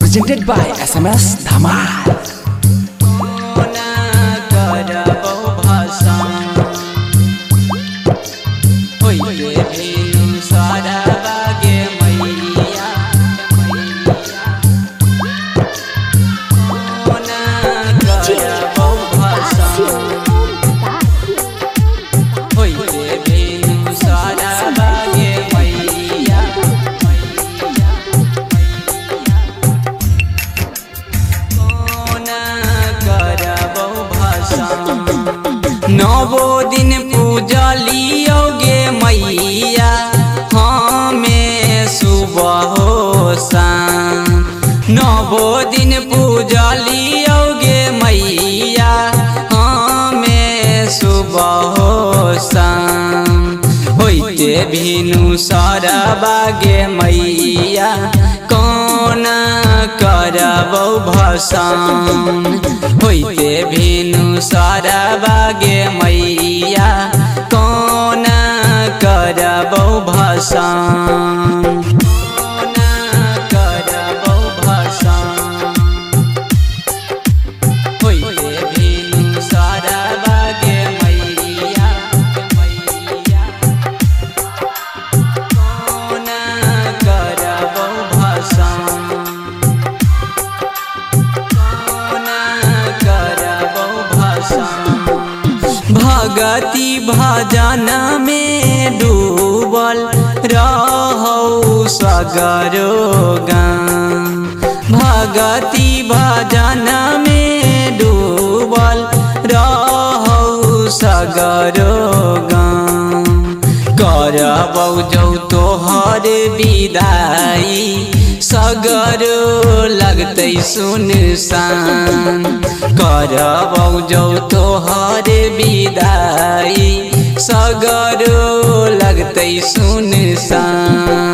Presented by SMS Dhamal. नवो दिन पूजलियो गे मैया हमें सुबह हो शाम। नवो दिन पूजलियो गे मैया हमें सुबह हो शाम। होइते भिनु सरबा गे मैया कौन करबौ भसान। होइते भिनु सरबा गे मैया कौन करबौ भसान। कौन करबौ भसान। होइते भिनु सरबा गे मैया कौन करबौ भसान। भगति भजन में डूबल रहौ सगरो गाम। भगति भजन में डूबल रहौ सगरो गाम। करबौ जौ तोहर विदाई सगरो लगतै सुनसान। करबौ जौ तोहर विदाई सगरो लगतै सुनसान।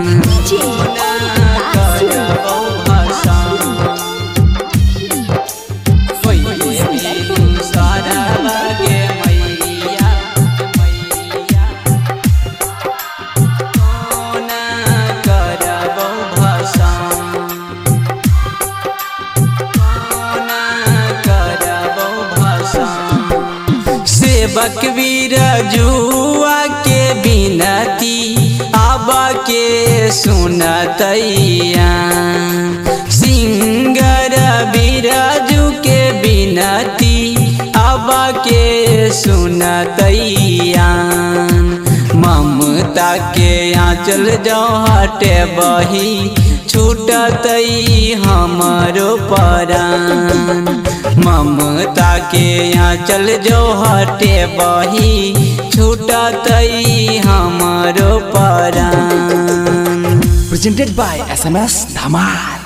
सेवक बिरजुआ के बिनती आबा के सुनतैया। सिंगर बिरजू के बिनती आबा के सुनतैया। ममता के आंचल जो हटे बही छूटतई हमरो परान। ममता के आंचल जो हटे बही छूटतई हमरो परान। Presented by SMS Dhamal.